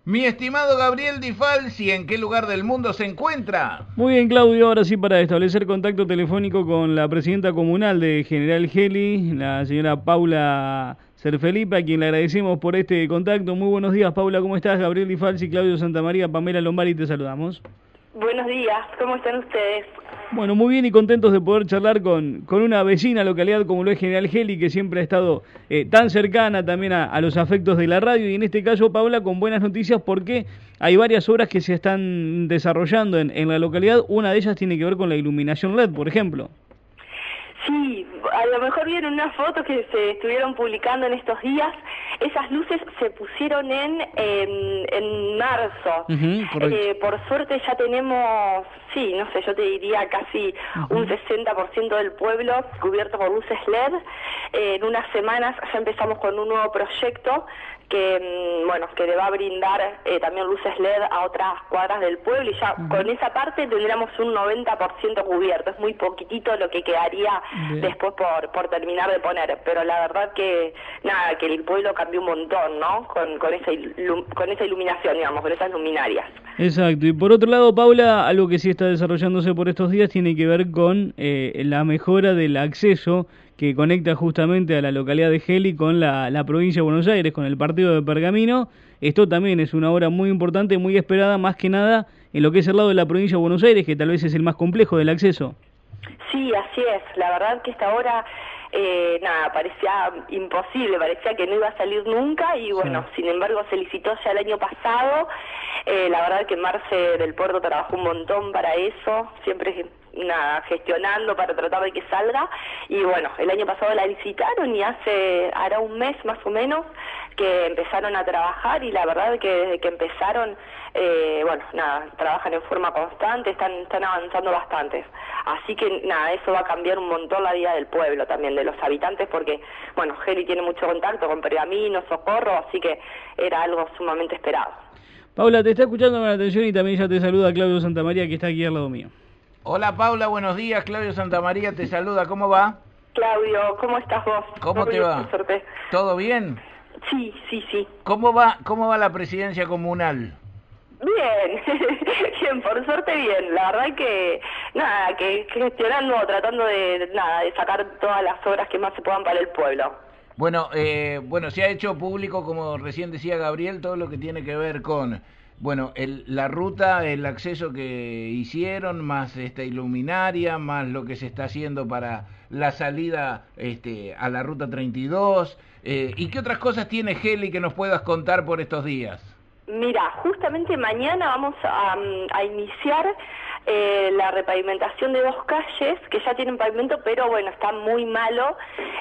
Mi estimado Gabriel Di Falsi, ¿en qué lugar del mundo se encuentra? Muy bien, Claudio, ahora sí para establecer contacto telefónico con la presidenta comunal de General Geli, la señora Paula Serfelipe, a quien le agradecemos por este contacto. Muy buenos días, Paula, ¿cómo estás? Gabriel Di Falsi, Claudio Santamaría, Pamela Lombari, te saludamos. Buenos días, ¿cómo están ustedes? Bueno, muy bien y contentos de poder charlar con una vecina localidad como lo es General Geli, que siempre ha estado tan cercana también a los afectos de la radio, y en este caso, Paula, con buenas noticias porque hay varias obras que se están desarrollando en la localidad. Una de ellas tiene que ver con la iluminación LED, por ejemplo. Sí, a lo mejor vieron unas fotos que se estuvieron publicando en estos días. Esas luces se pusieron en marzo. Por suerte ya tenemos, sí, no sé, yo te diría casi un 60% del pueblo cubierto por luces LED. En unas semanas ya empezamos con un nuevo proyecto que, bueno, que le va a brindar también luces LED a otras cuadras del pueblo, y ya con esa parte tendríamos un 90% cubierto. Es muy poquitito lo que quedaría después por terminar de poner, pero la verdad que nada, que el pueblo cambió un montón, ¿no? Con esa iluminación, digamos, con esas luminarias. Exacto, y por otro lado, Paula, algo que sí está desarrollándose por estos días tiene que ver con la mejora del acceso que conecta justamente a la localidad de Geli con la provincia de Buenos Aires, con el partido de Pergamino. Esto también es una obra muy importante, muy esperada, más que nada en lo que es el lado de la provincia de Buenos Aires, que tal vez es el más complejo del acceso. Sí, así es. La verdad que esta obra, nada, parecía imposible, parecía que no iba a salir nunca, y bueno, sin embargo se licitó ya el año pasado. La verdad que Marce del Puerto trabajó un montón para eso, siempre nada, gestionando para tratar de que salga, y bueno, el año pasado la licitaron y hará un mes más o menos que empezaron a trabajar, y la verdad que desde que empezaron, bueno, nada, trabajan en forma constante, están avanzando bastante. Así que nada, eso va a cambiar un montón la vida del pueblo también, de los habitantes, porque bueno, Geli tiene mucho contacto con Pergamino, Socorro, así que era algo sumamente esperado. Paula, te está escuchando con atención y también ya te saluda Claudio Santamaría, que está aquí al lado mío. Hola Paula, buenos días, Claudio Santamaría te saluda, ¿cómo va? Claudio, ¿cómo estás vos? ¿Cómo te va? ¿Todo bien? Sí. ¿Cómo va la presidencia comunal? Bien, bien, por suerte bien. La verdad que, nada, que gestionando, tratando de sacar todas las obras que más se puedan para el pueblo. Bueno, se ha hecho público, como recién decía Gabriel, todo lo que tiene que ver con, bueno, la ruta, el acceso que hicieron, más esta iluminaria, más lo que se está haciendo para la salida a la ruta 32. ¿Y qué otras cosas tiene Geli que nos puedas contar por estos días? Mira, justamente mañana vamos a iniciar la repavimentación de 2 calles que ya tienen pavimento, pero bueno, está muy malo,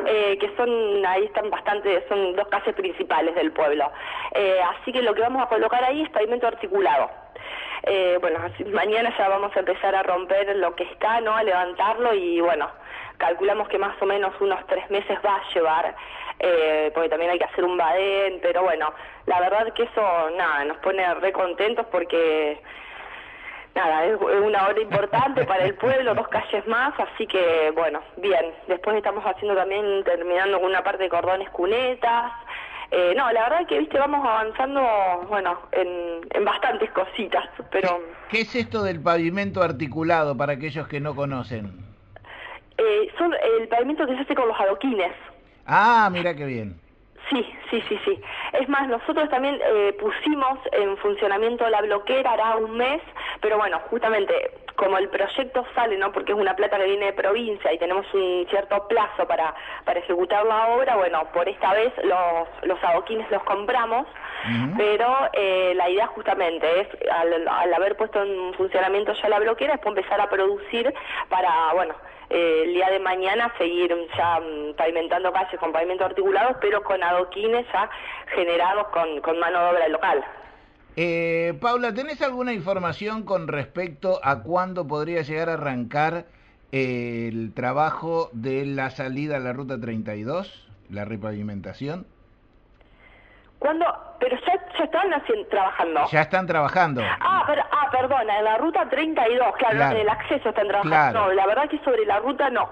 ahí están son 2 calles principales del pueblo. Así que lo que vamos a colocar ahí es pavimento articulado. Bueno, mañana ya vamos a empezar a romper lo que está, ¿no? A levantarlo, y bueno, calculamos que más o menos unos 3 meses va a llevar, porque también hay que hacer un badén, pero bueno, la verdad que eso, nada, nos pone re contentos porque, nada, es una obra importante para el pueblo, 2 calles más, así que, bueno, bien. Después estamos terminando con una parte de cordones cunetas. No, la verdad que, viste, vamos avanzando, bueno, en bastantes cositas, pero... ¿Qué es esto del pavimento articulado para aquellos que no conocen? Son el pavimento que se hace con los adoquines. Ah, mira qué bien. Sí. Es más, nosotros también pusimos en funcionamiento la bloquera, hará un mes, pero bueno, justamente como el proyecto sale, ¿no? Porque es una plata que viene de provincia y tenemos un cierto plazo para ejecutar la obra, bueno, por esta vez los adoquines los compramos, pero la idea justamente es, al haber puesto en funcionamiento ya la bloquera, después empezar a producir para, bueno, el día de mañana seguir ya pavimentando calles con pavimento articulado, pero con adoquines ya generados con mano de obra local. Paula, ¿tenés alguna información con respecto a cuándo podría llegar a arrancar el trabajo de la salida a la ruta 32, la repavimentación? ¿Cuándo? Pero ya están trabajando. Ya están trabajando. Perdona, en la ruta 32, claro, en el acceso están trabajando. Claro. No, la verdad que sobre la ruta no.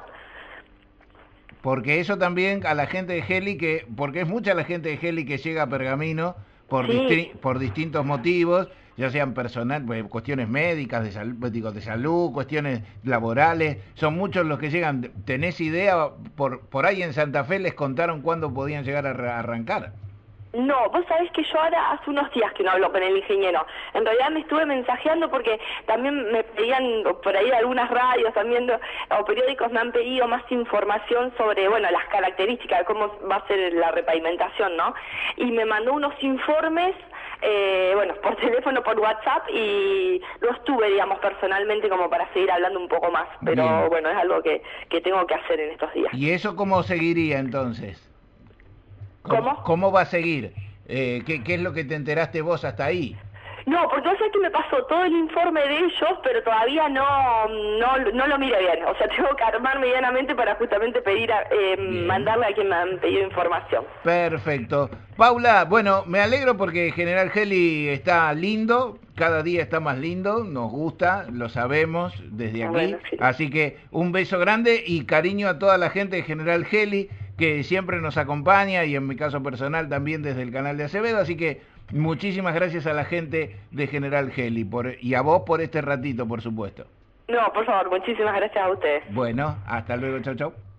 Porque eso también a la gente de Geli, porque es mucha la gente de Geli que llega a Pergamino, Sí. por distintos motivos, ya sean personal, cuestiones médicas, de salud, digo, de salud, cuestiones laborales, son muchos los que llegan. ¿Tenés idea? Por ahí en Santa Fe les contaron cuándo podían llegar a arrancar. No, vos sabés que yo ahora hace unos días que no hablo con el ingeniero. En realidad me estuve mensajeando porque también me pedían por ahí algunas radios también o periódicos me han pedido más información sobre, bueno, las características de cómo va a ser la repavimentación, ¿no? Y me mandó unos informes, bueno, por teléfono, por WhatsApp, y no estuve, digamos, personalmente como para seguir hablando un poco más. Pero Bien. bueno, es algo que tengo que hacer en estos días. ¿Y eso cómo seguiría entonces? ¿Cómo? ¿Cómo va a seguir? ¿Qué es lo que te enteraste vos hasta ahí? No, porque vos sabés que me pasó todo el informe de ellos, pero todavía no lo miro bien. O sea, tengo que armar medianamente para justamente pedir, mandarle a quien me han pedido información. Perfecto. Paula, bueno, me alegro porque General Heli está lindo, cada día está más lindo, nos gusta, lo sabemos desde aquí. Bueno, sí. Así que un beso grande y cariño a toda la gente de General Heli que siempre nos acompaña y en mi caso personal también desde el canal de Acevedo. Así que muchísimas gracias a la gente de General Heli y a vos por este ratito, por supuesto. No, por favor, muchísimas gracias a ustedes. Bueno, hasta luego, chau, chau.